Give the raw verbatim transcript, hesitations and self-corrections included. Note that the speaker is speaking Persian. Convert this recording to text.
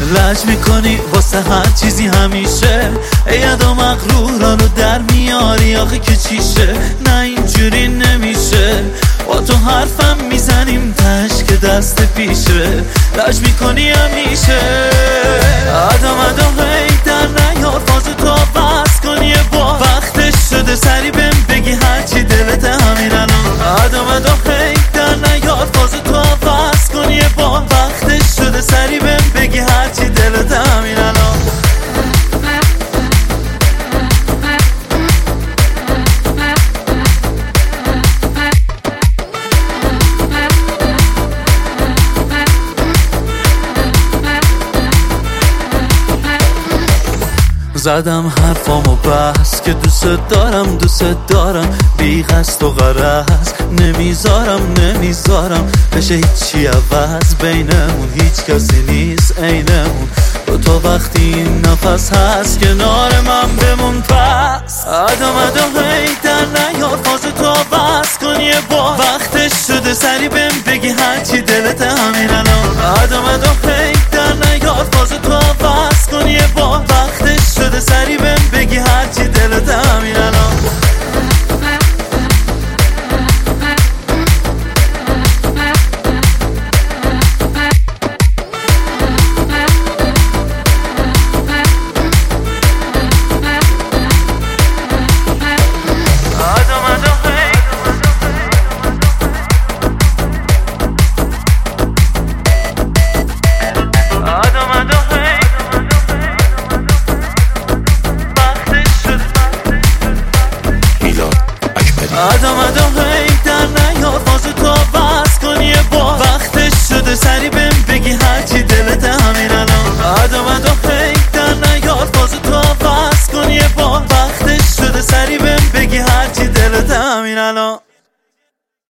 لج میکنی واسه هر چیزی همیشه، اید و مغرورا رو در میاری آخه که چیشه. نه اینجوری نمیشه، با تو حرفم میزنیم تش که دست پیشه. لج میکنی همیشه، آدم آدم هی در نیار فازو تو بس کنی با وقتش شده سری بهم بگی هرچی دلت همین الان. آدم آدم هی در نیار فازو تو بس کنی با وقتش شده سری بهم بگی هرچی دلت همین الان. زدم حرفامو بس که دوست دارم دوست دارم، بی قصد و غرض نمیذارم نمیذارم بشه هیچی عوض بینمون، هیچ کسی نیست عینمون. با تو وقتی این نفس هست کنار من بمون پس. آدم آدم هی در نیار فاز تو بس کنی با وقتش شده سری بهم بگی هرچی دلت همین الان. آدم آدم هی در نیار فاز تو بس کنی با وقتش شده سری بهم بگی هرچی دلت همین الان. آدم آدم هی در نیار فاز تو بس کنی با وقتش شده سری بهم بگی هرچی دلت همین الان. آدم آدم هی در نیار فاز تو بس کنی با وقتش شده سری بهم بگی هرچی دلت همین الان.